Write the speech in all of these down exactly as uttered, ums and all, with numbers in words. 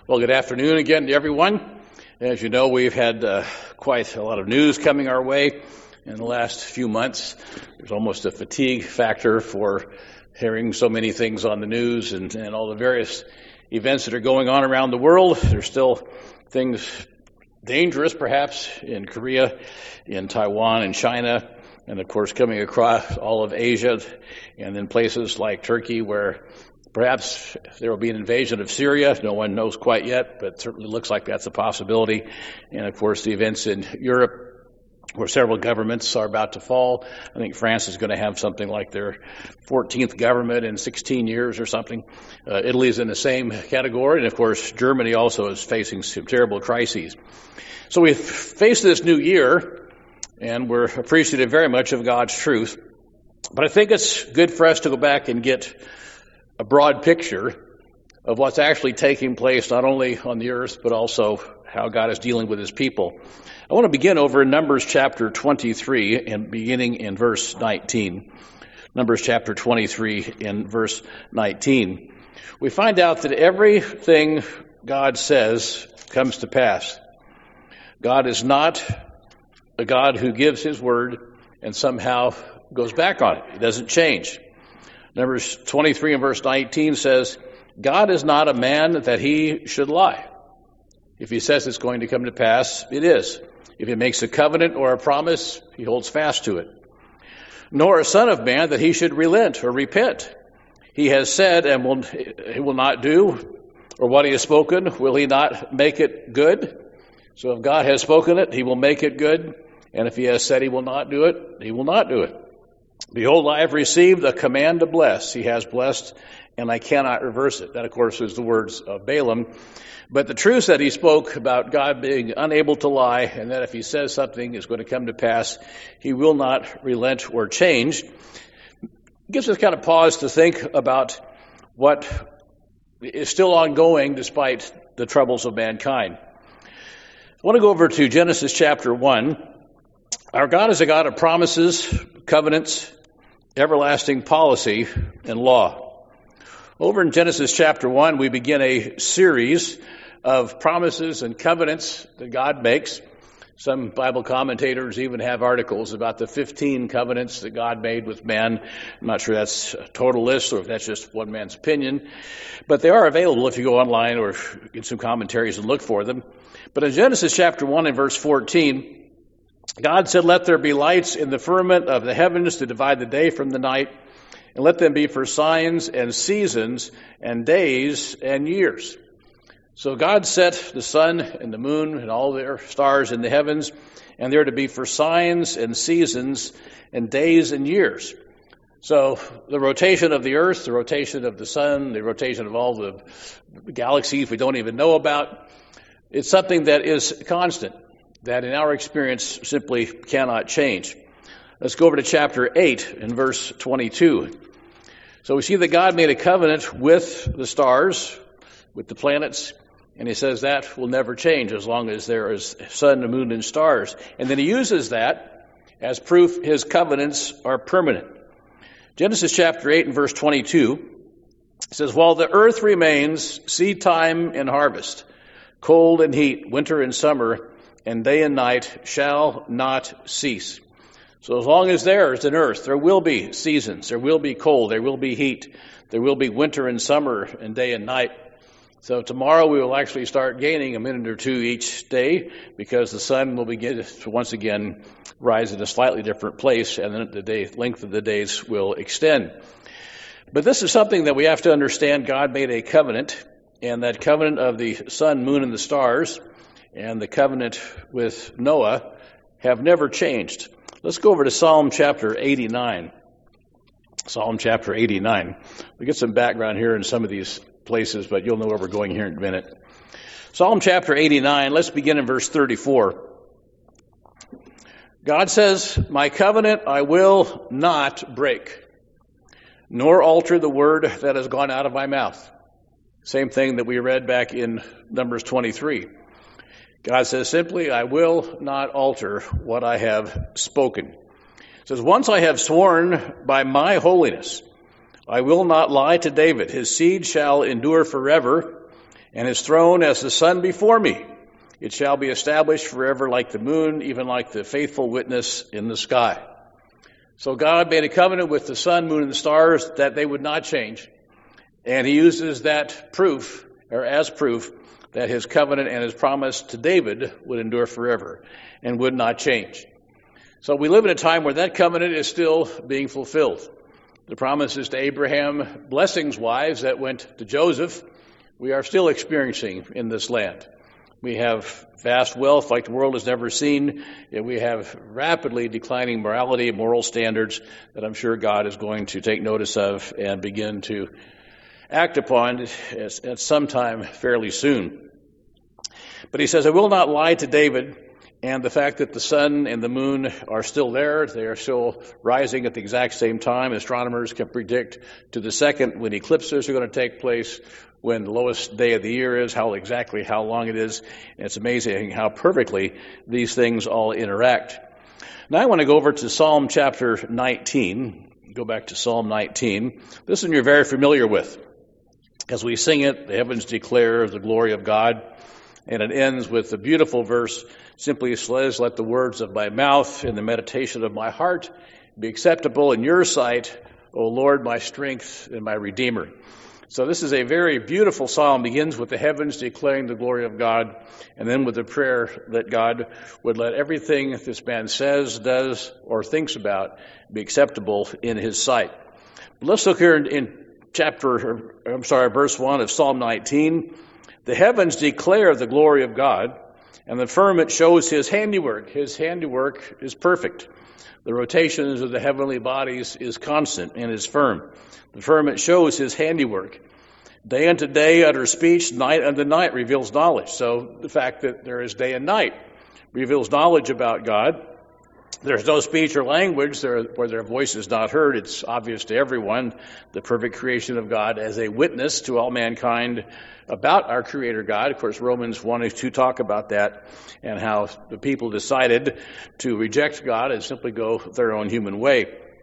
Well, good afternoon again to everyone. As you know, we've had uh, quite a lot of news coming our way in the last few months. There's almost a fatigue factor for hearing so many things on the news and, and all the various events that are going on around the world. There's still things dangerous, perhaps, in Korea, in Taiwan, and China, and of course coming across all of Asia, and then places like Turkey where perhaps there will be an invasion of Syria. No one knows quite yet, but it certainly looks like that's a possibility. And of course the events in Europe where several governments are about to fall. I think France is going to have something like their fourteenth government in sixteen years or something. Uh, Italy's in the same category. And of course Germany also is facing some terrible crises. So we've faced this new year and we're appreciative very much of God's truth. But I think it's good for us to go back and get a broad picture of what's actually taking place not only on the earth, but also how God is dealing with his people. I want to begin over in Numbers chapter twenty-three and beginning in verse nineteen. Numbers chapter twenty-three in verse nineteen. We find out that everything God says comes to pass. God is not a God who gives his word and somehow goes back on it. He doesn't change. Numbers twenty-three and verse nineteen says, God is not a man that he should lie. If he says it's going to come to pass, it is. If he makes a covenant or a promise, he holds fast to it. Nor a son of man that he should relent or repent. He has said and will, he will not do, or what he has spoken, will he not make it good? So if God has spoken it, he will make it good. And if he has said he will not do it, he will not do it. Behold, I have received a command to bless. He has blessed, and I cannot reverse it. That, of course, is the words of Balaam. But the truth that he spoke about God being unable to lie, and that if he says something is going to come to pass, he will not relent or change, gives us kind of pause to think about what is still ongoing despite the troubles of mankind. I want to go over to Genesis chapter one. Our God is a God of promises, covenants, everlasting policy, and law. Over in Genesis chapter one, we begin a series of promises and covenants that God makes. Some Bible commentators even have articles about the fifteen covenants that God made with man. I'm not sure that's a total list or if that's just one man's opinion, but they are available if you go online or get some commentaries and look for them. But in Genesis chapter one and verse fourteen, God said, let there be lights in the firmament of the heavens to divide the day from the night, and let them be for signs and seasons and days and years. So God set the sun and the moon and all their stars in the heavens, and they're to be for signs and seasons and days and years. So the rotation of the earth, the rotation of the sun, the rotation of all the galaxies we don't even know about, it's something that is constant, that in our experience simply cannot change. Let's go over to chapter eight and verse twenty-two. So we see that God made a covenant with the stars, with the planets, and he says that will never change as long as there is sun, the moon, and stars. And then he uses that as proof his covenants are permanent. Genesis chapter eight and verse twenty-two says, while the earth remains, seed time and harvest, cold and heat, winter and summer, and day and night shall not cease. So as long as there is an earth, there will be seasons, there will be cold, there will be heat, there will be winter and summer and day and night. So tomorrow we will actually start gaining a minute or two each day because the sun will begin to once again rise at a slightly different place, and then the day, length of the days will extend. But this is something that we have to understand. God made a covenant, and that covenant of the sun, moon, and the stars, and the covenant with Noah have never changed. Let's go over to Psalm chapter eighty-nine. Psalm chapter eighty-nine. We get some background here in some of these places, but you'll know where we're going here in a minute. Psalm chapter eighty-nine, let's begin in verse thirty-four. God says, my covenant I will not break, nor alter the word that has gone out of my mouth. Same thing that we read back in Numbers twenty-three. God says simply, I will not alter what I have spoken. It says, once I have sworn by my holiness, I will not lie to David. His seed shall endure forever, and his throne as the sun before me. It shall be established forever like the moon, even like the faithful witness in the sky. So God made a covenant with the sun, moon, and the stars that they would not change. And he uses that proof, or as proof, that his covenant and his promise to David would endure forever and would not change. So we live in a time where that covenant is still being fulfilled. The promises to Abraham, blessings-wise, that went to Joseph, we are still experiencing in this land. We have vast wealth like the world has never seen, and we have rapidly declining morality and moral standards that I'm sure God is going to take notice of and begin to act upon at, at some time fairly soon. But he says, I will not lie to David, and the fact that the sun and the moon are still there, they are still rising at the exact same time. Astronomers can predict to the second when eclipses are going to take place, when the lowest day of the year is, how exactly how long it is. And it's amazing how perfectly these things all interact. Now I want to go over to Psalm chapter nineteen. Go back to Psalm nineteen. This one you're very familiar with. As we sing it, the heavens declare the glory of God. And it ends with the beautiful verse, simply says, let the words of my mouth and the meditation of my heart be acceptable in your sight, O Lord, my strength and my Redeemer. So this is a very beautiful psalm. It begins with the heavens declaring the glory of God, and then with the prayer that God would let everything this man says, does, or thinks about be acceptable in his sight. But let's look here in, in chapter, I'm sorry, verse one of Psalm nineteen. The heavens declare the glory of God, and the firmament shows his handiwork. His handiwork is perfect. The rotations of the heavenly bodies is constant and is firm. The firmament shows his handiwork. Day unto day utters speech, night unto night reveals knowledge. So the fact that there is day and night reveals knowledge about God. There's no speech or language there, where their voice is not heard. It's obvious to everyone, the perfect creation of God as a witness to all mankind about our Creator God. Of course, Romans one and two talk about that and how the people decided to reject God and simply go their own human way.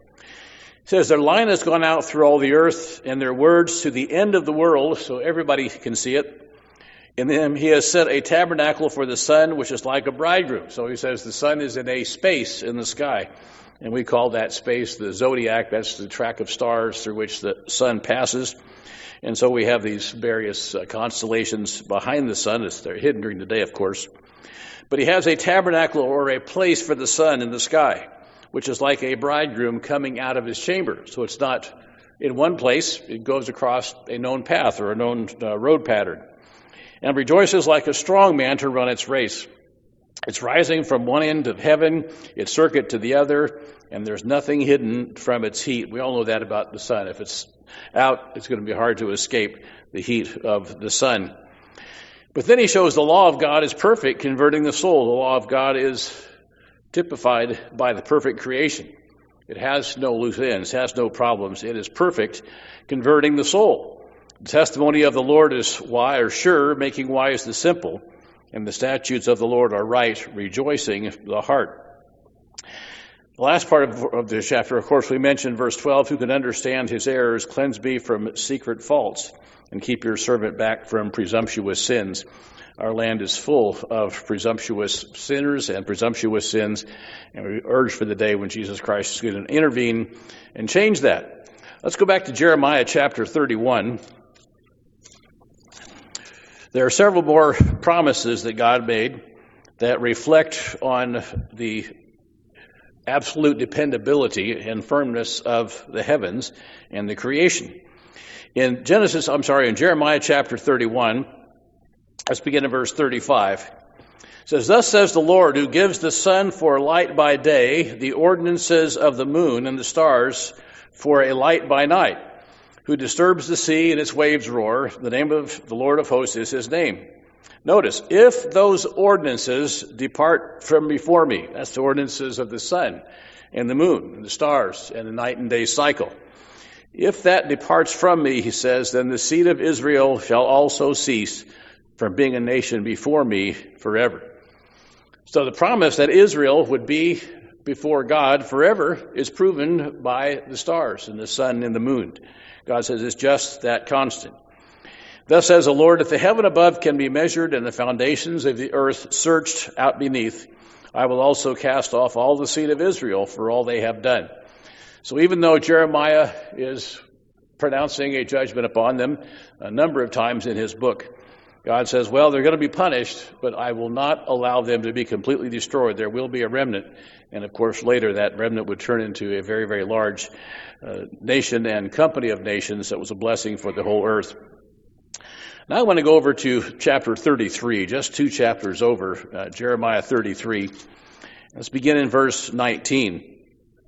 It says, their line has gone out through all the earth, and their words to the end of the world, so everybody can see it. In them he has set a tabernacle for the sun, which is like a bridegroom. So he says the sun is in a space in the sky, and we call that space the zodiac. That's the track of stars through which the sun passes. And so we have these various uh, constellations behind the sun. It's, they're hidden during the day, of course. But he has a tabernacle or a place for the sun in the sky, which is like a bridegroom coming out of his chamber. So it's not in one place. It goes across a known path or a known uh, road pattern. And rejoices like a strong man to run its race. It's rising from one end of heaven, its circuit to the other, and there's nothing hidden from its heat. We all know that about the sun. If it's out, it's going to be hard to escape the heat of the sun. But then he shows the law of God is perfect, converting the soul. The law of God is typified by the perfect creation. It has no loose ends, has no problems. It is perfect, converting the soul. The testimony of the Lord is wise or sure, making wise the simple, and the statutes of the Lord are right, rejoicing the heart. The last part of, of this chapter, of course, we mentioned verse twelve, who can understand his errors, cleanse me from secret faults, and keep your servant back from presumptuous sins. Our land is full of presumptuous sinners and presumptuous sins, and we urge for the day when Jesus Christ is going to intervene and change that. Let's go back to Jeremiah chapter thirty-one. There are several more promises that God made that reflect on the absolute dependability and firmness of the heavens and the creation. In Genesis, I'm sorry, in Jeremiah chapter thirty-one, let's begin in verse thirty-five. It says, thus says the Lord, who gives the sun for a light by day, the ordinances of the moon and the stars for a light by night, who disturbs the sea and its waves roar. The name of the Lord of hosts is his name. Notice, if those ordinances depart from before me, that's the ordinances of the sun and the moon and the stars and the night and day cycle. If that departs from me, he says, then the seed of Israel shall also cease from being a nation before me forever. So the promise that Israel would be before God forever is proven by the stars and the sun and the moon. God says it's just that constant. Thus says the Lord, if the heaven above can be measured and the foundations of the earth searched out beneath, I will also cast off all the seed of Israel for all they have done. So even though Jeremiah is pronouncing a judgment upon them a number of times in his book, God says, well, they're going to be punished, but I will not allow them to be completely destroyed. There will be a remnant. And of course, later that remnant would turn into a very, very large uh, nation and company of nations that was a blessing for the whole earth. Now I want to go over to chapter thirty-three, just two chapters over, uh, Jeremiah thirty-three. Let's begin in verse nineteen.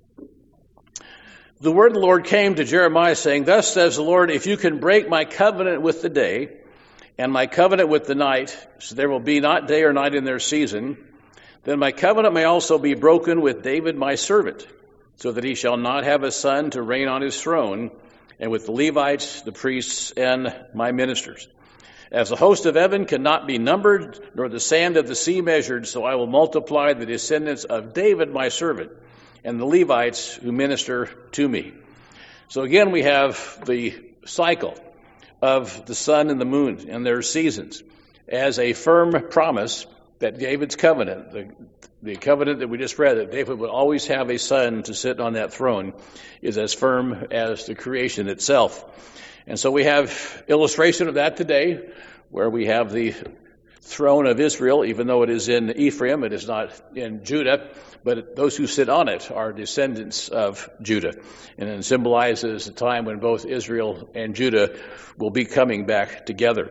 The word of the Lord came to Jeremiah saying, thus says the Lord, if you can break my covenant with the day and my covenant with the night, so there will be not day or night in their season, then my covenant may also be broken with David my servant, so that he shall not have a son to reign on his throne, and with the Levites, the priests, and my ministers. As the host of heaven cannot be numbered, nor the sand of the sea measured, so I will multiply the descendants of David my servant, and the Levites who minister to me. So again, we have the cycle of the sun and the moon and their seasons as a firm promise that David's covenant, the, the covenant that we just read, that David would always have a son to sit on that throne, is as firm as the creation itself. And so we have illustration of that today, where we have the throne of Israel, even though it is in Ephraim, it is not in Judah, but those who sit on it are descendants of Judah. And it symbolizes a time when both Israel and Judah will be coming back together.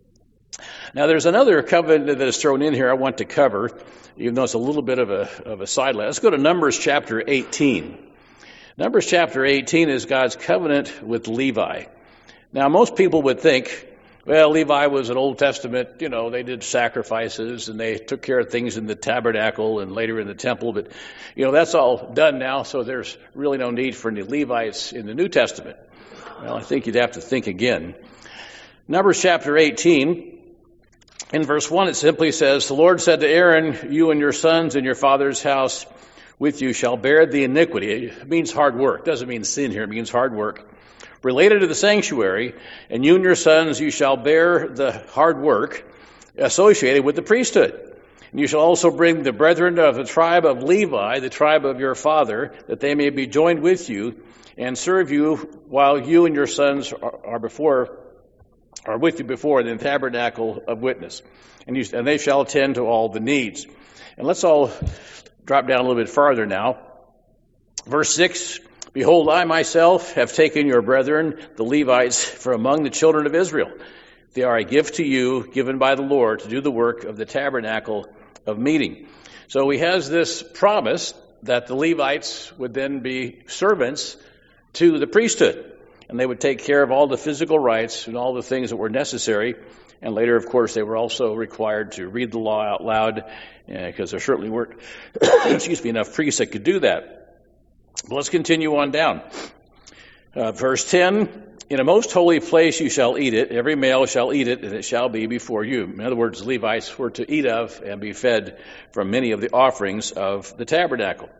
Now, there's another covenant that is thrown in here I want to cover, even though it's a little bit of a, of a sideline. Let's go to Numbers chapter eighteen. Numbers chapter eighteen is God's covenant with Levi. Now, most people would think, well, Levi was an Old Testament, you know, they did sacrifices and they took care of things in the tabernacle and later in the temple, but, you know, that's all done now, so there's really no need for any Levites in the New Testament. Well, I think you'd have to think again. Numbers chapter eighteen, in verse one, it simply says, the Lord said to Aaron, you and your sons and your father's house with you shall bear the iniquity. It means hard work. It doesn't mean sin here. It means hard work related to the sanctuary, and you and your sons, you shall bear the hard work associated with the priesthood. And you shall also bring the brethren of the tribe of Levi, the tribe of your father, that they may be joined with you and serve you while you and your sons are, are before, are with you before the tabernacle of witness. And, you, and they shall attend to all the needs. And let's all drop down a little bit farther now. Verse six, behold, I myself have taken your brethren, the Levites, from among the children of Israel. They are a gift to you, given by the Lord, to do the work of the tabernacle of meeting. So he has this promise that the Levites would then be servants to the priesthood, and they would take care of all the physical rites and all the things that were necessary. And later, of course, they were also required to read the law out loud, because uh, there certainly weren't, excuse me, enough priests that could do that. But let's continue on down. Uh, verse ten, in a most holy place you shall eat it. Every male shall eat it, and it shall be before you. In other words, the Levites were to eat of and be fed from many of the offerings of the tabernacle.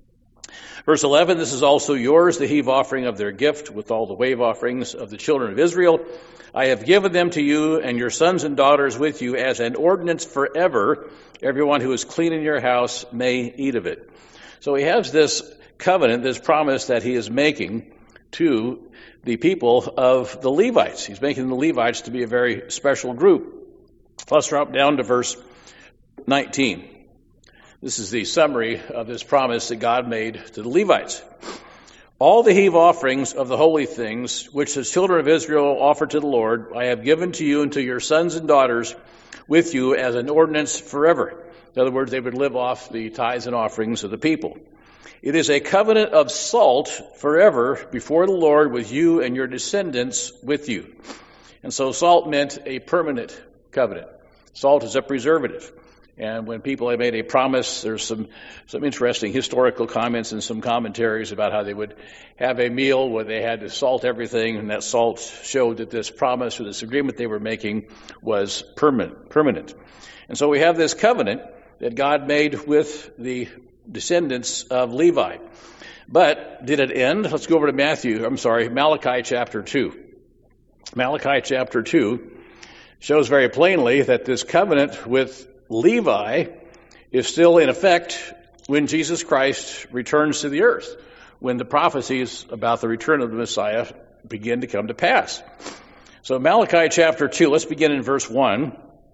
Verse eleven, this is also yours, the heave offering of their gift, with all the wave offerings of the children of Israel. I have given them to you and your sons and daughters with you as an ordinance forever. Everyone who is clean in your house may eat of it. So he has this covenant, this promise that he is making to the people of the Levites. He's making the Levites to be a very special group. Let's drop down to verse nineteen. This is the summary of this promise that God made to the Levites. All the heave offerings of the holy things, which the children of Israel offer to the Lord, I have given to you and to your sons and daughters with you as an ordinance forever. In other words, they would live off the tithes and offerings of the people. It is a covenant of salt forever before the Lord with you and your descendants with you. And so salt meant a permanent covenant. Salt is a preservative. And when people have made a promise, there's some, some interesting historical comments and some commentaries about how they would have a meal where they had to salt everything, and that salt showed that this promise or this agreement they were making was permanent. permanent. And so we have this covenant that God made with the descendants of Levi. But did it end? Let's go over to Matthew, I'm sorry, Malachi chapter two. Malachi chapter two shows very plainly that this covenant with Levi is still in effect when Jesus Christ returns to the earth, when the prophecies about the return of the Messiah begin to come to pass. So Malachi chapter two, let's begin in verse one.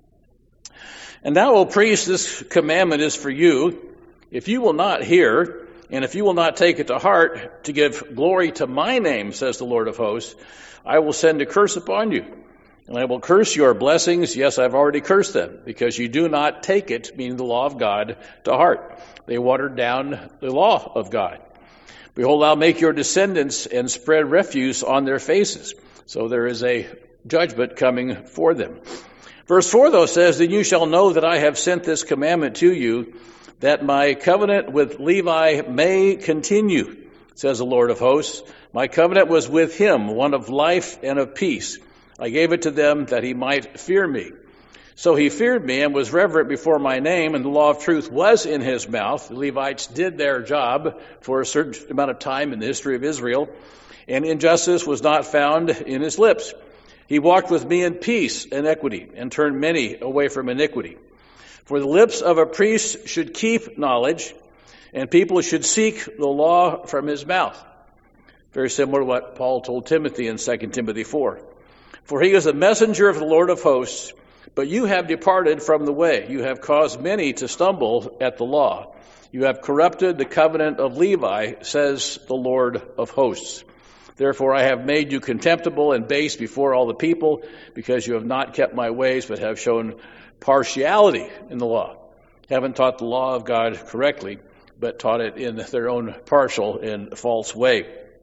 And now, O priest, this commandment is for you. If you will not hear, and if you will not take it to heart to give glory to my name, says the Lord of hosts, I will send a curse upon you. And I will curse your blessings. Yes, I've already cursed them, because you do not take it, meaning the law of God, to heart. They watered down the law of God. Behold, I'll make your descendants and spread refuse on their faces. So there is a judgment coming for them. Verse four, though, says, Then you shall know that I have sent this commandment to you, that my covenant with Levi may continue, says the Lord of hosts. My covenant was with him, one of life and of peace. I gave it to them that he might fear me. So he feared me and was reverent before my name, and the law of truth was in his mouth. The Levites did their job for a certain amount of time in the history of Israel, and injustice was not found in his lips. He walked with me in peace and equity, and turned many away from iniquity. For the lips of a priest should keep knowledge, and people should seek the law from his mouth. Very similar to what Paul told Timothy in Second Timothy four. For he is a messenger of the Lord of hosts, but you have departed from the way. You have caused many to stumble at the law. You have corrupted the covenant of Levi, says the Lord of hosts. Therefore I have made you contemptible and base before all the people, because you have not kept my ways, but have shown partiality in the law. Haven't taught the law of God correctly, but taught it in their own partial and false way.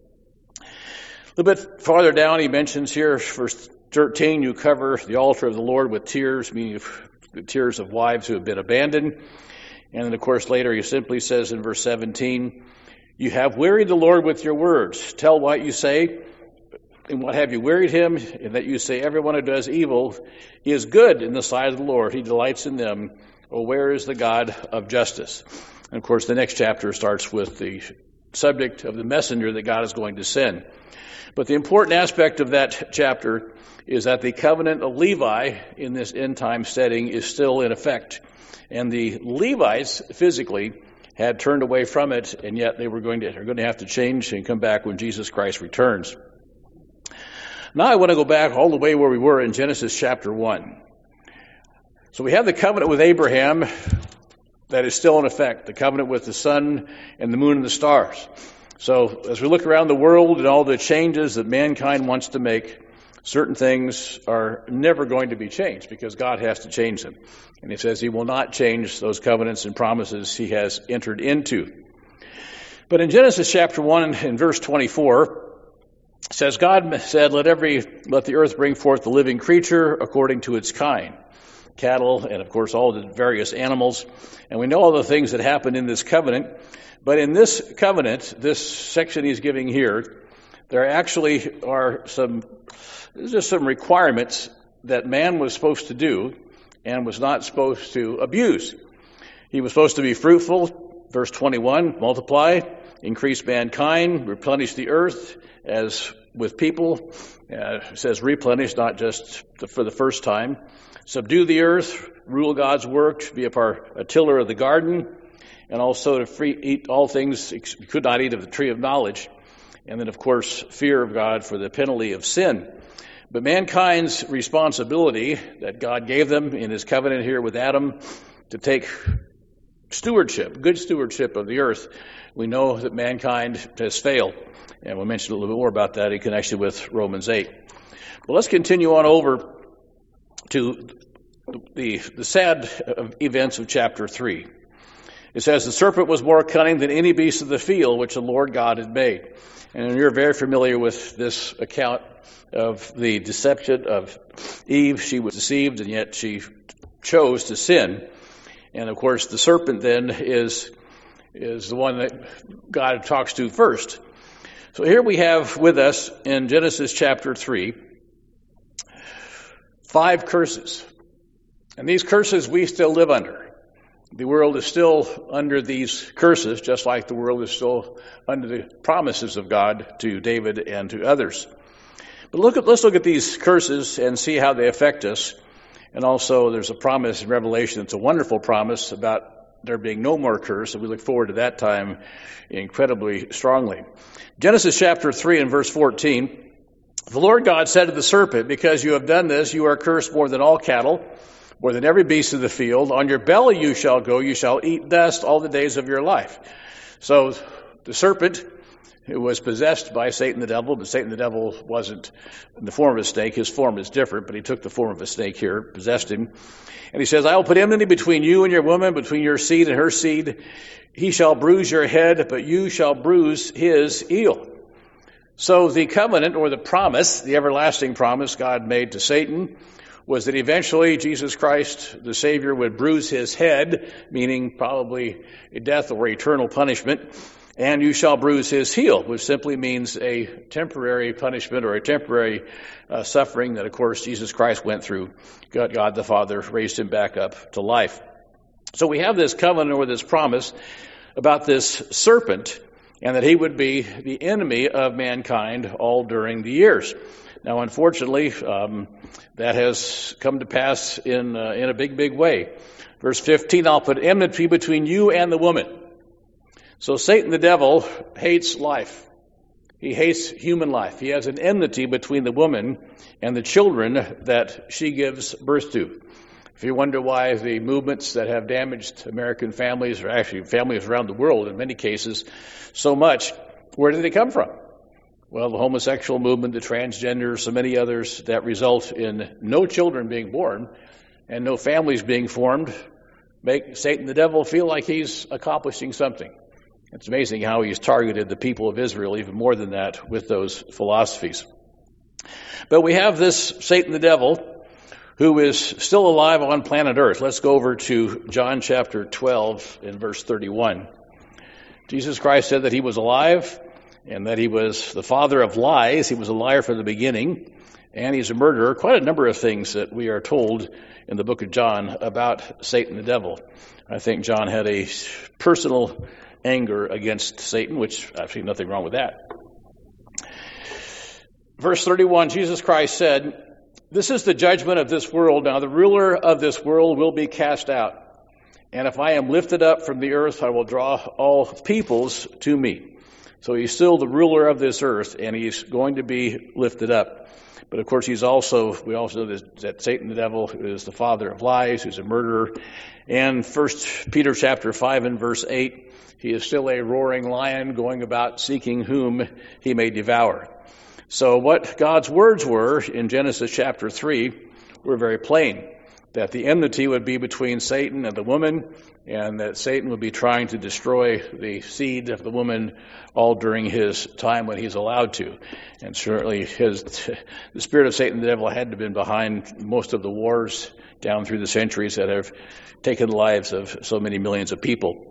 A little bit farther down, he mentions here, verse thirteen, you cover the altar of the Lord with tears, meaning the tears of wives who have been abandoned. And then, of course, later he simply says in verse seventeen, you have wearied the Lord with your words. Tell what you say, and what have you wearied him, and that you say everyone who does evil is good in the sight of the Lord. He delights in them. Oh, where is the God of justice? And, of course, the next chapter starts with the subject of the messenger that God is going to send. But the important aspect of that chapter is that the covenant of Levi in this end-time setting is still in effect. And the Levites physically had turned away from it, and yet they were going to, are going to have to change and come back when Jesus Christ returns. Now I want to go back all the way where we were in Genesis chapter one. So we have the covenant with Abraham that is still in effect, the covenant with the sun and the moon and the stars. So as we look around the world and all the changes that mankind wants to make, certain things are never going to be changed because God has to change them. And he says he will not change those covenants and promises he has entered into. But in Genesis chapter one and verse twenty-four, it says, God said, let every let the earth bring forth the living creature according to its kind. Cattle and, of course, all the various animals. And we know all the things that happened in this covenant. But in this covenant, this section he's giving here, there actually are some, there's just some requirements that man was supposed to do and was not supposed to abuse. He was supposed to be fruitful, verse twenty-one, multiply, increase mankind, replenish the earth as with people. Uh, it says replenish, not just for the first time. Subdue the earth, rule God's work, be a, part, a tiller of the garden, and also to free, eat all things, you could not eat of the tree of knowledge. And then, of course, fear of God for the penalty of sin. But mankind's responsibility that God gave them in his covenant here with Adam to take stewardship, good stewardship of the earth, we know that mankind has failed. And we'll mention a little bit more about that in connection with Romans eight. Well, let's continue on over to the, the sad events of chapter three. It says, the serpent was more cunning than any beast of the field which the Lord God had made. And you're very familiar with this account of the deception of Eve. She was deceived, and yet she chose to sin. And, of course, the serpent then is, is the one that God talks to first. So here we have with us in Genesis chapter three, five curses. And these curses we still live under. The world is still under these curses, just like the world is still under the promises of God to David and to others. But look at, let's look at these curses and see how they affect us. And also there's a promise in Revelation. It's a wonderful promise about there being no more curse, and we look forward to that time incredibly strongly. Genesis chapter three and verse fourteen, the Lord God said to the serpent, because you have done this, you are cursed more than all cattle, more than every beast of the field. On your belly you shall go, you shall eat dust all the days of your life. So the serpent, who was possessed by Satan the devil, but Satan the devil wasn't in the form of a snake. His form is different, but he took the form of a snake here, possessed him. And he says, I will put enmity between you and your woman, between your seed and her seed. He shall bruise your head, but you shall bruise his heel. So the covenant, or the promise, the everlasting promise God made to Satan, was that eventually Jesus Christ, the Savior, would bruise his head, meaning probably a death or eternal punishment, and you shall bruise his heel, which simply means a temporary punishment or a temporary uh, suffering that, of course, Jesus Christ went through. God, God the Father raised him back up to life. So we have this covenant or this promise about this serpent, and that he would be the enemy of mankind all during the years. Now, unfortunately, um, that has come to pass in uh, in a big, big way. Verse fifteen, I'll put enmity between you and the woman. So Satan the devil hates life. He hates human life. He has an enmity between the woman and the children that she gives birth to. If you wonder why the movements that have damaged American families, or actually families around the world in many cases, so much, where did they come from? Well, the homosexual movement, the transgenders, so many others that result in no children being born and no families being formed, make Satan the devil feel like he's accomplishing something. It's amazing how he's targeted the people of Israel, even more than that, with those philosophies. But we have this Satan the devil who is still alive on planet Earth. Let's go over to John chapter twelve and verse thirty-one. Jesus Christ said that he was alive and that he was the father of lies. He was a liar from the beginning, and he's a murderer. Quite a number of things that we are told in the book of John about Satan the devil. I think John had a personal anger against Satan, which actually nothing wrong with that. Verse thirty-one, Jesus Christ said, this is the judgment of this world. Now the ruler of this world will be cast out. And if I am lifted up from the earth, I will draw all peoples to me. So he's still the ruler of this earth, and he's going to be lifted up. But of course, he's also, we also know that Satan the devil is the father of lies, who's a murderer. And First Peter chapter five and verse eight, he is still a roaring lion going about seeking whom he may devour. So what God's words were in Genesis chapter three were very plain, that the enmity would be between Satan and the woman, and that Satan would be trying to destroy the seed of the woman all during his time when he's allowed to. And certainly his, the spirit of Satan the devil had to have been behind most of the wars down through the centuries that have taken the lives of so many millions of people.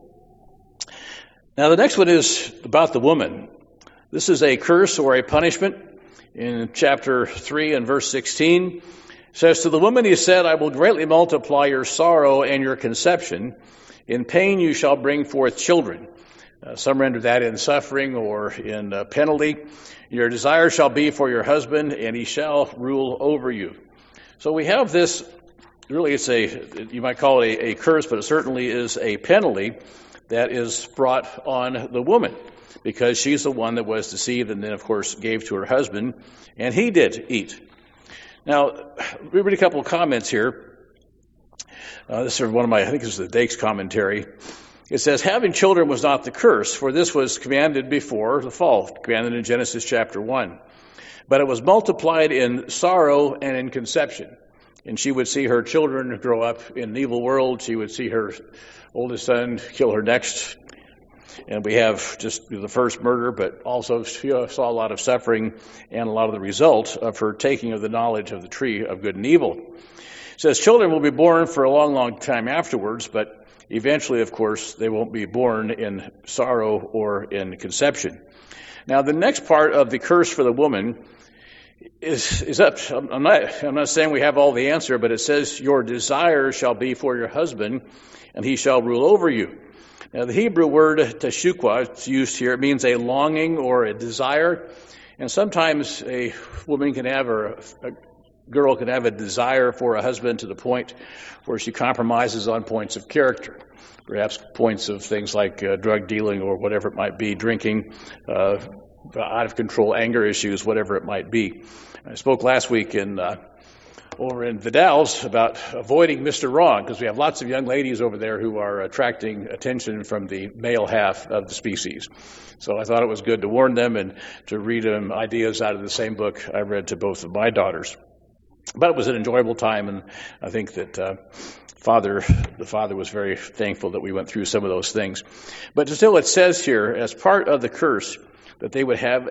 Now the next one is about the woman. This is a curse or a punishment. In chapter three and verse sixteen, it says, to the woman he said, I will greatly multiply your sorrow and your conception. In pain you shall bring forth children. Uh, some render that in suffering or in uh, penalty. Your desire shall be for your husband, and he shall rule over you. So we have this, really it's a, you might call it a, a curse, but it certainly is a penalty that is brought on the woman, because she's the one that was deceived and then, of course, gave to her husband, and he did eat. Now, we read a couple of comments here. Uh, this is one of my, I think this is the Dake's commentary. It says, having children was not the curse, for this was commanded before the fall, commanded in Genesis chapter one. But it was multiplied in sorrow and in conception. And she would see her children grow up in an evil world. She would see her oldest son kill her next. And we have just the first murder, but also she saw a lot of suffering and a lot of the result of her taking of the knowledge of the tree of good and evil. It says children will be born for a long, long time afterwards, but eventually, of course, they won't be born in sorrow or in conception. Now, the next part of the curse for the woman is, is up. I'm not, I'm not saying we have all the answer, but it says, your desire shall be for your husband, and he shall rule over you. Now, the Hebrew word teshukwa, it's used here, it means a longing or a desire. And sometimes a woman can have, or a girl can have a desire for a husband to the point where she compromises on points of character, perhaps points of things like uh, drug dealing or whatever it might be, drinking, uh, out of control anger issues, whatever it might be. I spoke last week in uh, over in Vidal's about avoiding Mister Wrong, because we have lots of young ladies over there who are attracting attention from the male half of the species. So I thought it was good to warn them and to read them ideas out of the same book I read to both of my daughters. But it was an enjoyable time, and I think that uh, father, the father was very thankful that we went through some of those things. But still, it says here, as part of the curse, that they would have,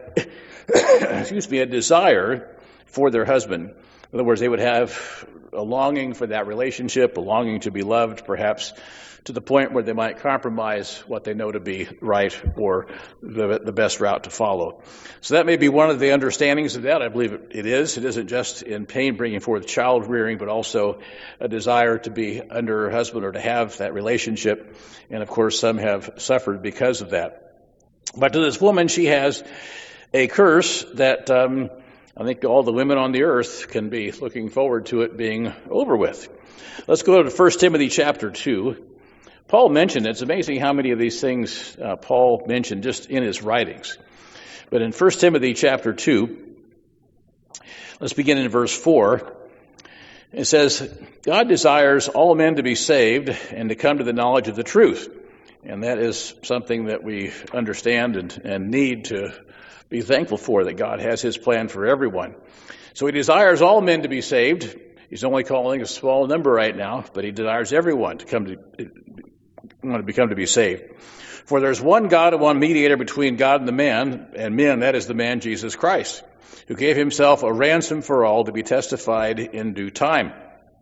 excuse me, a desire for their husband. In other words, they would have a longing for that relationship, a longing to be loved, perhaps to the point where they might compromise what they know to be right or the, the best route to follow. So that may be one of the understandings of that. I believe it, it is. It isn't just in pain bringing forth child rearing, but also a desire to be under her husband or to have that relationship. And of course, some have suffered because of that. But to this woman, she has a curse that um, I think all the women on the earth can be looking forward to it being over with. Let's go to First Timothy chapter two. Paul mentioned, it's amazing how many of these things uh, Paul mentioned just in his writings. But in First Timothy chapter two, let's begin in verse four. It says, God desires all men to be saved and to come to the knowledge of the truth. And that is something that we understand and, and need to be thankful for, that God has his plan for everyone. So he desires all men to be saved. He's only calling a small number right now, but he desires everyone to come to, want to become to be saved. For there's one God and one mediator between God and the man, and men, that is the man Jesus Christ, who gave himself a ransom for all to be testified in due time.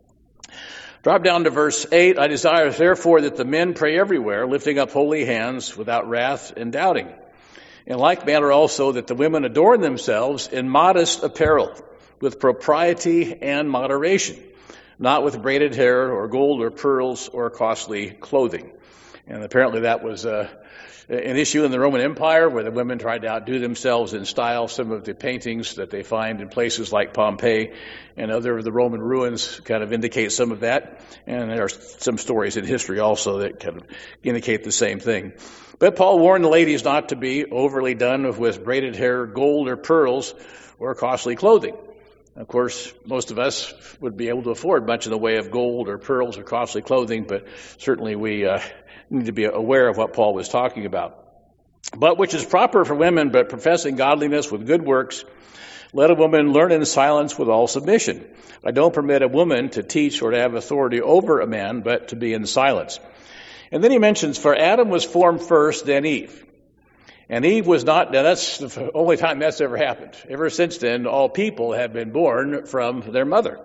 Drop down to verse eight. I desire, therefore, that the men pray everywhere, lifting up holy hands without wrath and doubting. In like manner also that the women adorn themselves in modest apparel, with propriety and moderation, not with braided hair or gold or pearls or costly clothing. And apparently that was uh, an issue in the Roman Empire, where the women tried to outdo themselves in style. Some of the paintings that they find in places like Pompeii and other of the Roman ruins kind of indicate some of that. And there are some stories in history also that kind of indicate the same thing. But Paul warned the ladies not to be overly done with braided hair, gold or pearls, or costly clothing. Of course, most of us would be able to afford much in the way of gold or pearls or costly clothing, but certainly we uh, need to be aware of what Paul was talking about. But which is proper for women, but professing godliness with good works, let a woman learn in silence with all submission. I don't permit a woman to teach or to have authority over a man, but to be in silence. And then he mentions, for Adam was formed first, then Eve. And Eve was not, now that's the only time that's ever happened. Ever since then, all people have been born from their mother.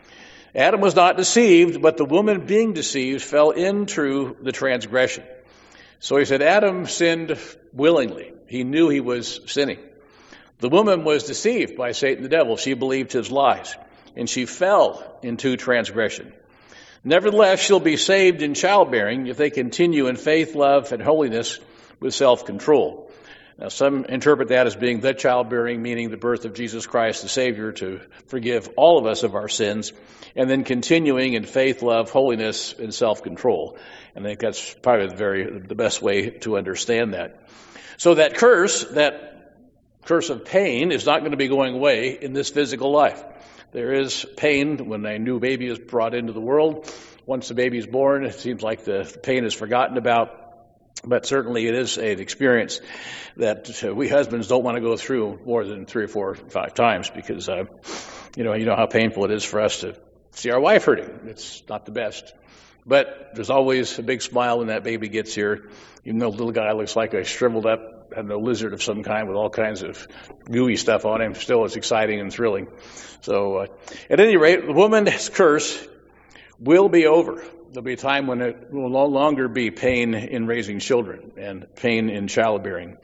Adam was not deceived, but the woman being deceived fell into the transgression. So he said Adam sinned willingly. He knew he was sinning. The woman was deceived by Satan the devil. She believed his lies, and she fell into transgression. Nevertheless, she'll be saved in childbearing if they continue in faith, love, and holiness with self-control. Now, some interpret that as being the childbearing, meaning the birth of Jesus Christ, the Savior, to forgive all of us of our sins, and then continuing in faith, love, holiness, and self-control. And I think that's probably the very the best way to understand that. So that curse, that curse of pain, is not going to be going away in this physical life. There is pain when a new baby is brought into the world. Once the baby is born, it seems like the pain is forgotten about. But certainly it is an experience that we husbands don't want to go through more than three or four or five times, because, uh, you know, you know how painful it is for us to see our wife hurting. It's not the best. But there's always a big smile when that baby gets here. Even though the little guy looks like a shriveled up, I don't know, lizard of some kind with all kinds of gooey stuff on him, still it's exciting and thrilling. So uh, at any rate, the woman's curse will be over. There'll be a time when it will no longer be pain in raising children and pain in childbearing.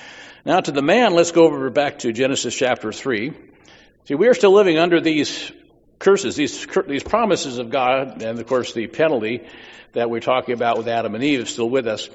Now to the man, let's go over back to Genesis chapter three. See, we are still living under these curses, these these promises of God, and of course the penalty that we're talking about with Adam and Eve is still with us.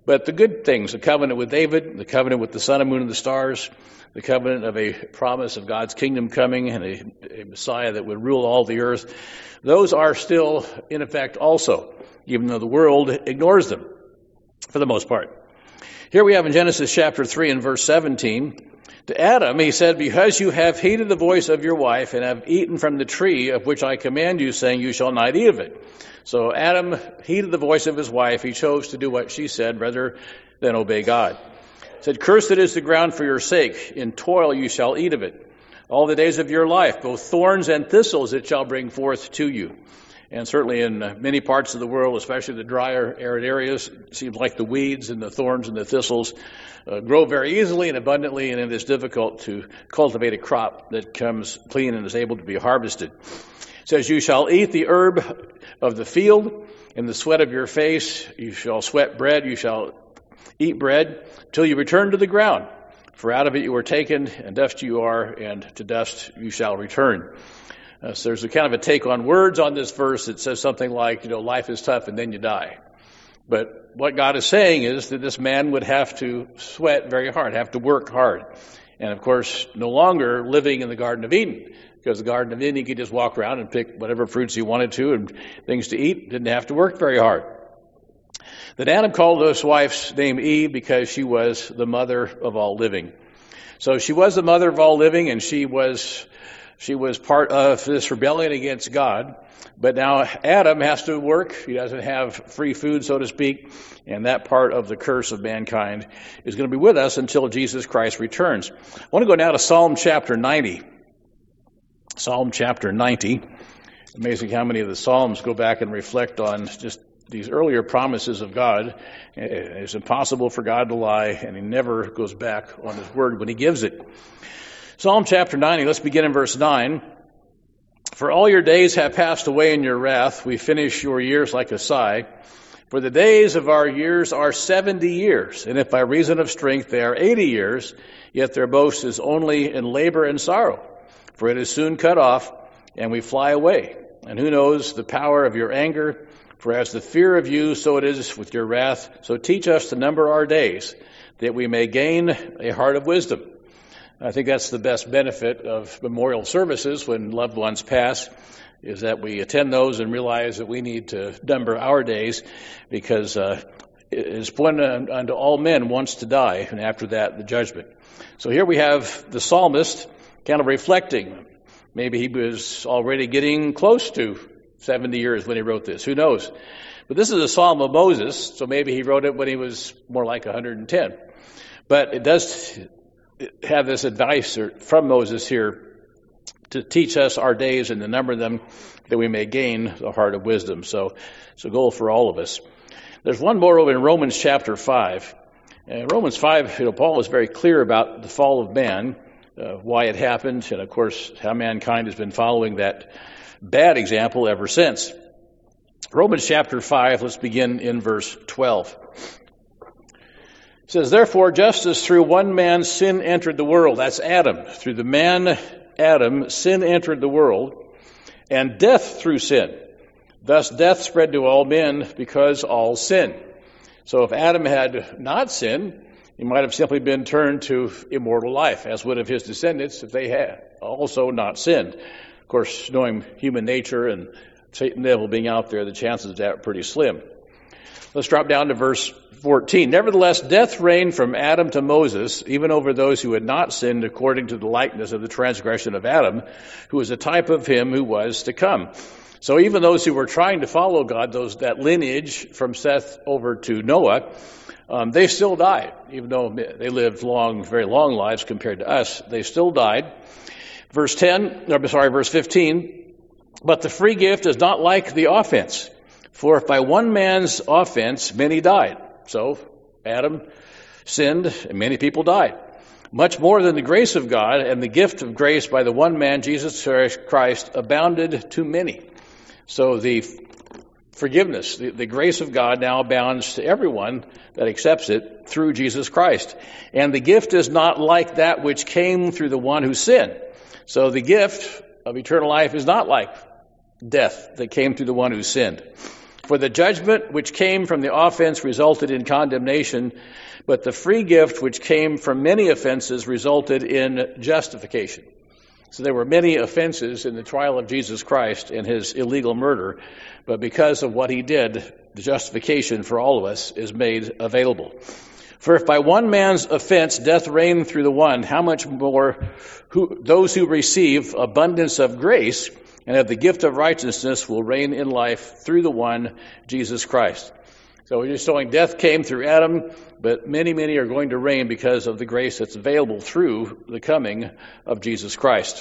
But the good things, the covenant with David, the covenant with the sun and moon and the stars, the covenant of a promise of God's kingdom coming and a, a Messiah that would rule all the earth, those are still in effect also, even though the world ignores them for the most part. Here we have in Genesis chapter three and verse seventeen, to Adam he said, because you have heeded the voice of your wife and have eaten from the tree of which I command you, saying you shall not eat of it. So Adam heeded the voice of his wife. He chose to do what she said rather than obey God. He said, cursed is the ground for your sake. In toil you shall eat of it. All the days of your life, both thorns and thistles it shall bring forth to you. And certainly in many parts of the world, especially the drier, arid areas, it seems like the weeds and the thorns and the thistles uh, grow very easily and abundantly, and it is difficult to cultivate a crop that comes clean and is able to be harvested. It says, you shall eat the herb of the field, in the sweat of your face you shall sweat bread, you shall eat bread, till you return to the ground. For out of it you were taken, and dust you are, and to dust you shall return. Uh, so there's a kind of a take on words on this verse that says something like, you know, life is tough and then you die. But what God is saying is that this man would have to sweat very hard, have to work hard. And of course, no longer living in the Garden of Eden, because the Garden of Eden, he could just walk around and pick whatever fruits he wanted to and things to eat, didn't have to work very hard. Then Adam called his wife's name Eve because she was the mother of all living. So she was the mother of all living, and she was She was part of this rebellion against God, but now Adam has to work. He doesn't have free food, so to speak, and that part of the curse of mankind is going to be with us until Jesus Christ returns. I want to go now to Psalm chapter ninety. Psalm chapter ninety. Amazing how many of the Psalms go back and reflect on just these earlier promises of God. It's impossible for God to lie, and he never goes back on his word when he gives it. Psalm chapter ninety, let's begin in verse nine. For all your days have passed away in your wrath. We finish your years like a sigh. For the days of our years are seventy years. And if by reason of strength they are eighty years, yet their boast is only in labor and sorrow. For it is soon cut off, and we fly away. And who knows the power of your anger? For as the fear of you, so it is with your wrath. So teach us to number our days, that we may gain a heart of wisdom. I think that's the best benefit of memorial services when loved ones pass, is that we attend those and realize that we need to number our days, because uh, it is appointed unto all men once to die, and after that the judgment. So here we have the psalmist kind of reflecting. Maybe he was already getting close to seventy years when he wrote this. Who knows? But this is a psalm of Moses, so maybe he wrote it when he was more like one hundred ten. But it does have this advice from Moses here to teach us our days and to number them, that we may gain the heart of wisdom. So it's a goal for all of us. There's one more over in Romans chapter five. In Romans five, you know, Paul is very clear about the fall of man, uh, why it happened, and of course how mankind has been following that bad example ever since. Romans chapter five, let's begin in verse twelve. It says, therefore, just as through one man sin entered the world, that's Adam. Through the man Adam, sin entered the world, and death through sin. Thus death spread to all men because all sin. So if Adam had not sinned, he might have simply been turned to immortal life, as would have his descendants if they had also not sinned. Of course, knowing human nature and Satan the devil being out there, the chances of that are pretty slim. Let's drop down to verse fourteen. Nevertheless, death reigned from Adam to Moses, even over those who had not sinned according to the likeness of the transgression of Adam, who was a type of him who was to come. So even those who were trying to follow God, those that lineage from Seth over to Noah, um, they still died. Even though they lived long, very long lives compared to us, they still died. Verse ten, or sorry, verse fifteen, but the free gift is not like the offense. For if by one man's offense many died, so Adam sinned and many people died, much more than the grace of God and the gift of grace by the one man, Jesus Christ, abounded to many. So the forgiveness, the, the grace of God now abounds to everyone that accepts it through Jesus Christ. And the gift is not like that which came through the one who sinned. So the gift of eternal life is not like death that came through the one who sinned. For the judgment which came from the offense resulted in condemnation, but the free gift which came from many offenses resulted in justification. So there were many offenses in the trial of Jesus Christ and his illegal murder, but because of what he did, the justification for all of us is made available. For if by one man's offense death reigned through the one, how much more who, those who receive abundance of grace and have the gift of righteousness will reign in life through the one, Jesus Christ. So we're just showing death came through Adam, but many, many are going to reign because of the grace that's available through the coming of Jesus Christ.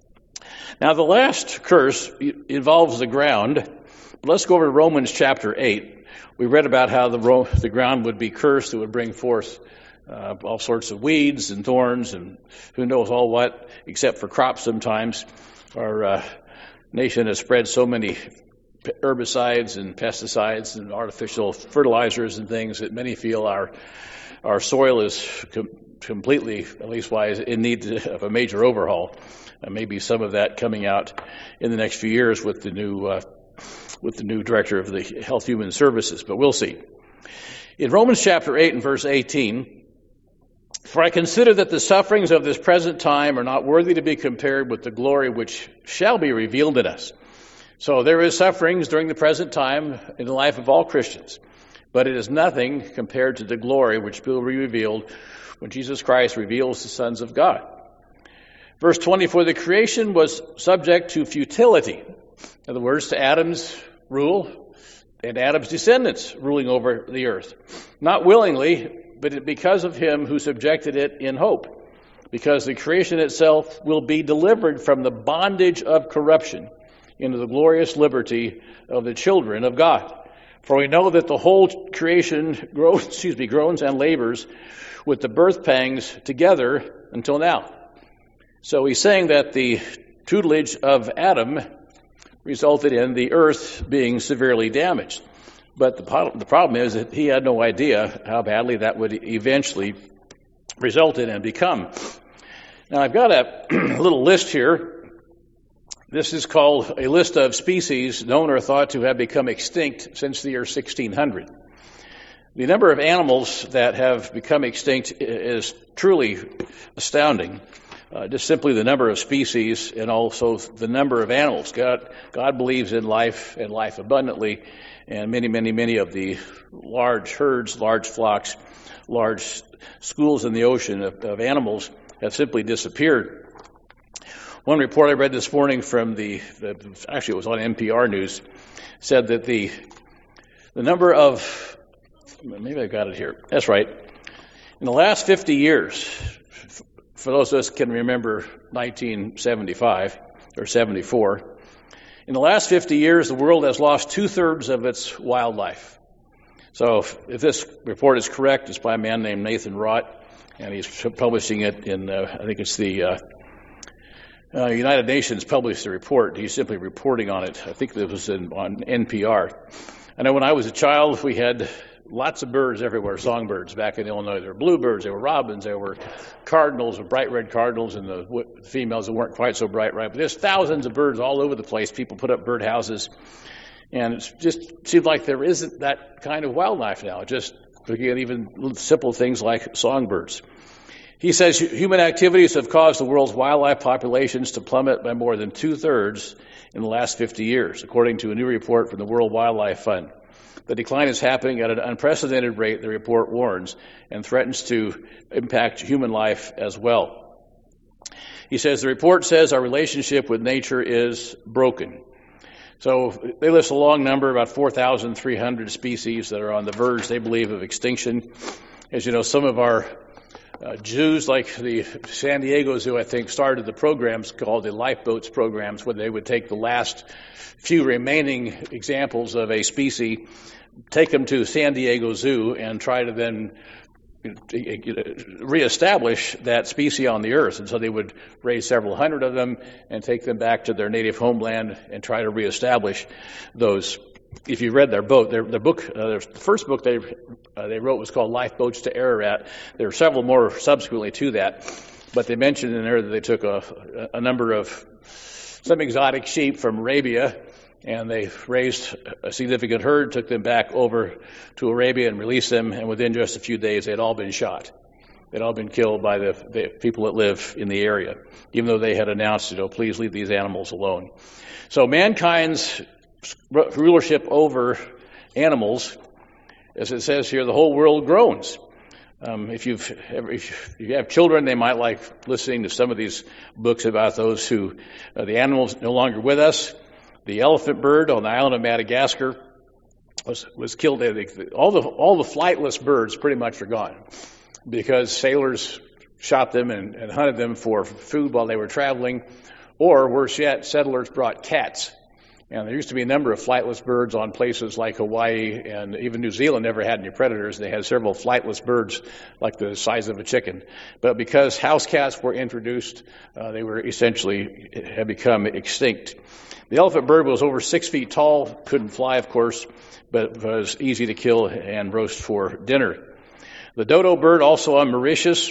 Now the last curse involves the ground. Let's go over to Romans chapter eight. We read about how the, ro- the ground would be cursed. It would bring forth uh, all sorts of weeds and thorns and who knows all what, except for crops sometimes. Our uh, nation has spread so many herbicides and pesticides and artificial fertilizers and things that many feel our our soil is com- completely, at least wise, in need of a major overhaul. Uh, maybe some of that coming out in the next few years with the new uh, with the new director of the Health Human Services, but we'll see. In Romans chapter eight and verse eighteen, for I consider that the sufferings of this present time are not worthy to be compared with the glory which shall be revealed in us. So there is sufferings during the present time in the life of all Christians, but it is nothing compared to the glory which will be revealed when Jesus Christ reveals the sons of God. Verse twenty, for the creation was subject to futility. In other words, to Adam's rule and Adam's descendants ruling over the earth. Not willingly, but because of him who subjected it in hope. Because the creation itself will be delivered from the bondage of corruption into the glorious liberty of the children of God. For we know that the whole creation grows, excuse me, groans and labors with the birth pangs together until now. So he's saying that the tutelage of Adam resulted in the earth being severely damaged. But the, the problem is that he had no idea how badly that would eventually result in and become. Now I've got a little list here. This is called a list of species known or thought to have become extinct since the year sixteen hundred. The number of animals that have become extinct is truly astounding. Uh, just simply the number of species and also the number of animals. God, God believes in life and life abundantly, and many, many, many of the large herds, large flocks, large schools in the ocean of, of animals have simply disappeared. One report I read this morning from the, the, actually it was on N P R News, said that the the number of, maybe I got it here, that's right, in the last fifty years, for those of us who can remember nineteen seventy-five or seventy-four, in the last fifty years the world has lost two-thirds of its wildlife. So if, if this report is correct, it's by a man named Nathan Rott, and he's publishing it in, uh, I think it's the uh, Uh, United Nations published a report. He's simply reporting on it. I think it was in, on N P R. I know when I was a child, we had lots of birds everywhere, songbirds back in Illinois. There were bluebirds, there were robins, there were cardinals, bright red cardinals, and the w- females that weren't quite so bright red. But there's thousands of birds all over the place. People put up birdhouses. And it just seems like there isn't that kind of wildlife now, just again, even simple things like songbirds. He says human activities have caused the world's wildlife populations to plummet by more than two-thirds in the last fifty years, according to a new report from the World Wildlife Fund. The decline is happening at an unprecedented rate, the report warns, and threatens to impact human life as well. He says the report says our relationship with nature is broken. So they list a long number, about four thousand three hundred species that are on the verge, they believe, of extinction. As you know, some of our Uh, zoos, like the San Diego Zoo, I think, started the programs called the lifeboats programs, where they would take the last few remaining examples of a species, take them to San Diego Zoo, and try to then reestablish that species on the earth. And so they would raise several hundred of them and take them back to their native homeland and try to reestablish those. If you read their book, their, their book, uh, the first book they uh, they wrote was called Lifeboats to Ararat. There are several more subsequently to that, but they mentioned in there that they took a, a number of some exotic sheep from Arabia and they raised a significant herd, took them back over to Arabia and released them, and within just a few days they had all been shot. They'd all been killed by the, the people that live in the area, even though they had announced, you know, please leave these animals alone. So mankind's rulership over animals, as it says here, the whole world groans. Um, if, you've, if you have children, they might like listening to some of these books about those who, uh, the animals no longer with us. The elephant bird on the island of Madagascar was was killed. All the all the flightless birds pretty much are gone because sailors shot them and, and hunted them for food while they were traveling, or worse yet, settlers brought cats. And there used to be a number of flightless birds on places like Hawaii, and even New Zealand never had any predators. They had several flightless birds like the size of a chicken. But because house cats were introduced, uh, they were essentially had become extinct. The elephant bird was over six feet tall, couldn't fly, of course, but was easy to kill and roast for dinner. The dodo bird, also on Mauritius,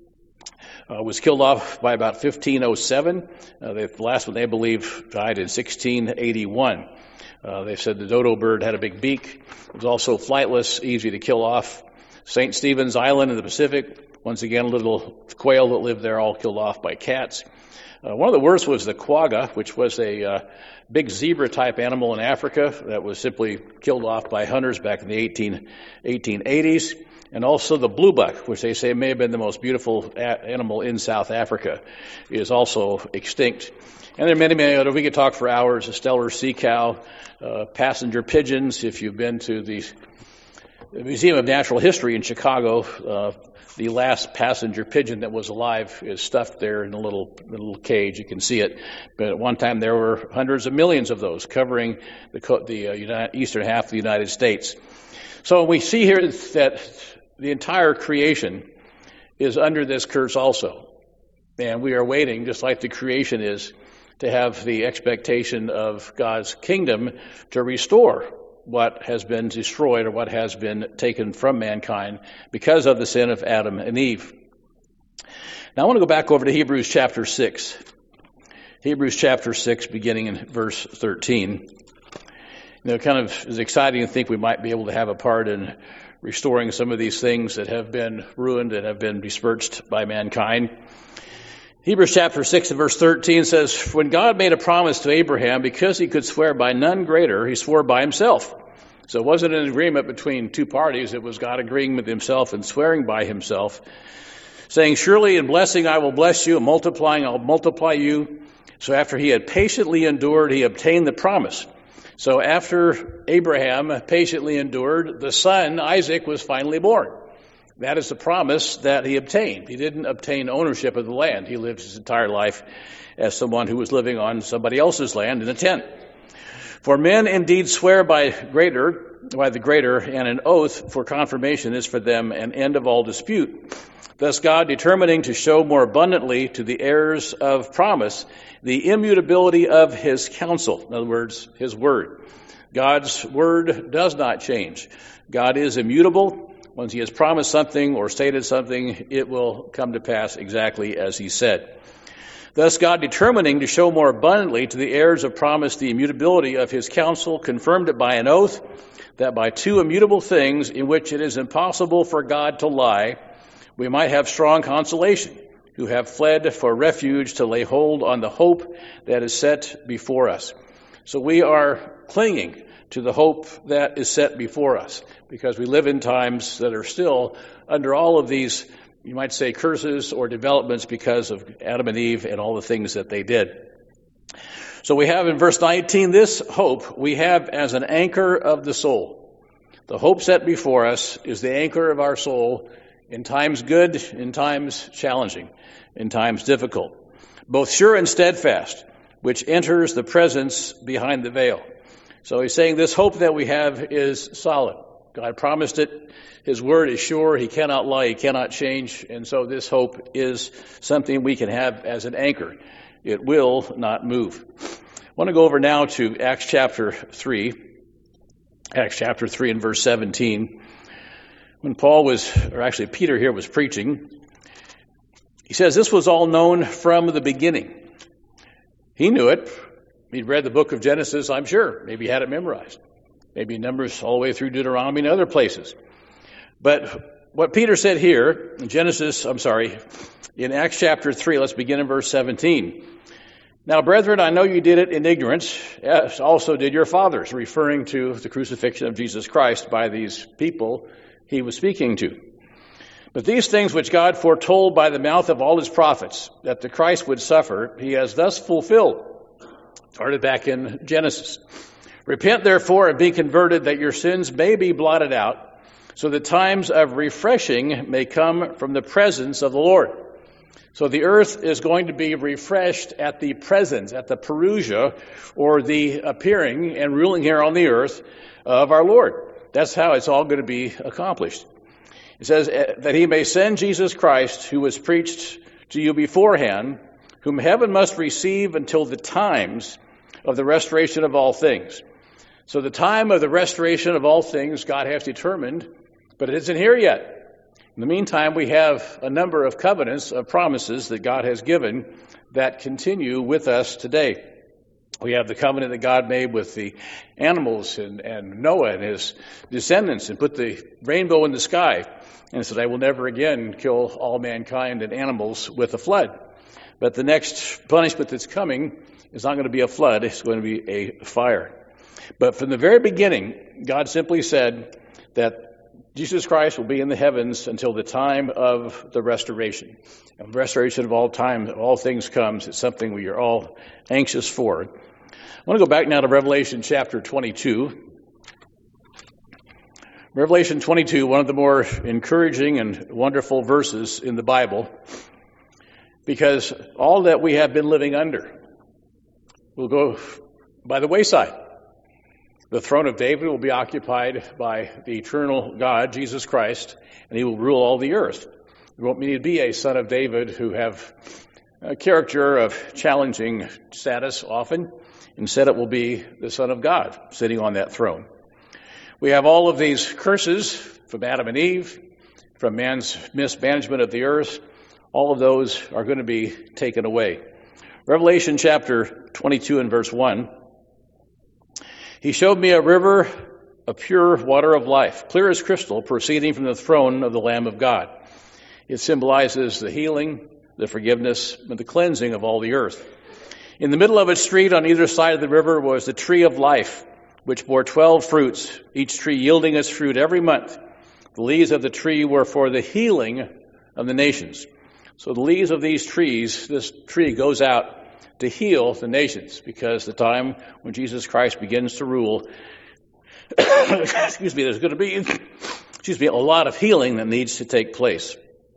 Uh, was killed off by about fifteen oh seven. Uh, the last one, they believe, died in sixteen eighty-one. Uh, they said the dodo bird had a big beak. It was also flightless, easy to kill off. Saint Stephen's Island in the Pacific, once again, a little quail that lived there, all killed off by cats. Uh, one of the worst was the quagga, which was a uh, big zebra-type animal in Africa that was simply killed off by hunters back in the eighteen eighties. And also the bluebuck, which they say may have been the most beautiful a- animal in South Africa, is also extinct. And there are many, many others. We could talk for hours. The Steller sea cow, uh, passenger pigeons. If you've been to the, the Museum of Natural History in Chicago, uh, the last passenger pigeon that was alive is stuffed there in a little, little cage. You can see it. But at one time there were hundreds of millions of those covering the, co- the uh, United, eastern half of the United States. So we see here that the entire creation is under this curse also. And we are waiting, just like the creation is, to have the expectation of God's kingdom to restore what has been destroyed or what has been taken from mankind because of the sin of Adam and Eve. Now I want to go back over to Hebrews chapter six. Hebrews chapter six, beginning in verse thirteen. You know, it kind of is exciting to think we might be able to have a part in restoring some of these things that have been ruined and have been dispersed by mankind. Hebrews chapter six and verse thirteen says, when God made a promise to Abraham, because he could swear by none greater, he swore by himself. So it wasn't an agreement between two parties. It was God agreeing with himself and swearing by himself, saying, surely in blessing I will bless you, and multiplying I'll multiply you. So after he had patiently endured, he obtained the promise. So after Abraham patiently endured, the son, Isaac, was finally born. That is the promise that he obtained. He didn't obtain ownership of the land. He lived his entire life as someone who was living on somebody else's land in a tent. For men indeed swear by greater, by the greater, and an oath for confirmation is for them an end of all dispute. Thus God, determining to show more abundantly to the heirs of promise the immutability of his counsel, in other words, his word. God's word does not change. God is immutable. Once he has promised something or stated something, it will come to pass exactly as he said. Thus God, determining to show more abundantly to the heirs of promise the immutability of his counsel, confirmed it by an oath, that by two immutable things in which it is impossible for God to lie, we might have strong consolation, who have fled for refuge to lay hold on the hope that is set before us. So we are clinging to the hope that is set before us, because we live in times that are still under all of these, you might say, curses or developments because of Adam and Eve and all the things that they did. So we have in verse nineteen, this hope we have as an anchor of the soul. The hope set before us is the anchor of our soul in times good, in times challenging, in times difficult, both sure and steadfast, which enters the presence behind the veil. So he's saying this hope that we have is solid. God promised it. His word is sure. He cannot lie. He cannot change. And so this hope is something we can have as an anchor. It will not move. I want to go over now to Acts chapter three. Acts chapter three and verse seventeen. When Paul was, or actually Peter here was preaching, he says this was all known from the beginning. He knew it. He'd read the book of Genesis, I'm sure. Maybe he had it memorized. Maybe Numbers all the way through Deuteronomy and other places. But what Peter said here in Genesis, I'm sorry, in Acts chapter three, let's begin in verse seventeen. Now, brethren, I know you did it in ignorance, as also did your fathers, referring to the crucifixion of Jesus Christ by these people he was speaking to. But these things which God foretold by the mouth of all his prophets, that the Christ would suffer, he has thus fulfilled. Started back in Genesis. Repent, therefore, and be converted, that your sins may be blotted out, so the times of refreshing may come from the presence of the Lord. So the earth is going to be refreshed at the presence, at the parousia, or the appearing and ruling here on the earth of our Lord. That's how it's all going to be accomplished. It says that he may send Jesus Christ, who was preached to you beforehand, whom heaven must receive until the times of the restoration of all things. So the time of the restoration of all things God has determined, but it isn't here yet. In the meantime, we have a number of covenants, of promises that God has given that continue with us today. We have the covenant that God made with the animals and, and Noah and his descendants, and put the rainbow in the sky and said, I will never again kill all mankind and animals with a flood. But the next punishment that's coming is not going to be a flood, it's going to be a fire. But from the very beginning, God simply said that Jesus Christ will be in the heavens until the time of the restoration. And restoration of all time, all things comes. It's something we are all anxious for. I want to go back now to Revelation chapter twenty-two. Revelation twenty-two, one of the more encouraging and wonderful verses in the Bible, because all that we have been living under will go by the wayside. The throne of David will be occupied by the eternal God, Jesus Christ, and he will rule all the earth. There won't need to be a son of David who have a character of challenging status often. Instead, it will be the Son of God sitting on that throne. We have all of these curses from Adam and Eve, from man's mismanagement of the earth. All of those are going to be taken away. Revelation chapter twenty-two and verse one. He showed me a river of pure water of life, clear as crystal, proceeding from the throne of the Lamb of God. It symbolizes the healing, the forgiveness, and the cleansing of all the earth. In the middle of its street on either side of the river was the tree of life, which bore twelve fruits, each tree yielding its fruit every month. The leaves of the tree were for the healing of the nations. So the leaves of these trees, this tree goes out to heal the nations, because the time when Jesus Christ begins to rule, excuse me, there's going to be, excuse me, a lot of healing that needs to take place.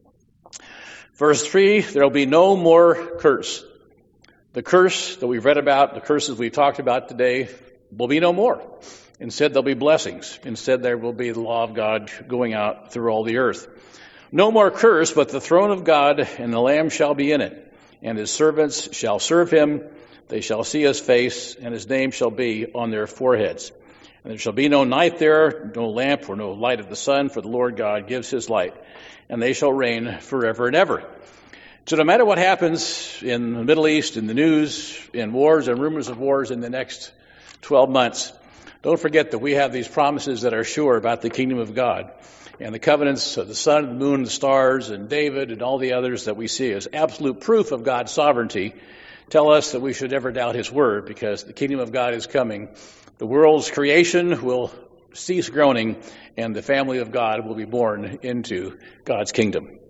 Verse three, there will be no more curse. The curse that we've read about, the curses we've talked about today, will be no more. Instead, there'll be blessings. Instead, there will be the law of God going out through all the earth. No more curse, but the throne of God and the Lamb shall be in it. And his servants shall serve him. They shall see his face, and his name shall be on their foreheads. And there shall be no night there, no lamp or no light of the sun, for the Lord God gives his light. And they shall reign forever and ever. So no matter what happens in the Middle East, in the news, in wars and rumors of wars in the next twelve months, don't forget that we have these promises that are sure about the kingdom of God. And the covenants of the sun, the moon, the stars, and David, and all the others that we see as absolute proof of God's sovereignty tell us that we should never doubt his word, because the kingdom of God is coming. The world's creation will cease groaning, and the family of God will be born into God's kingdom.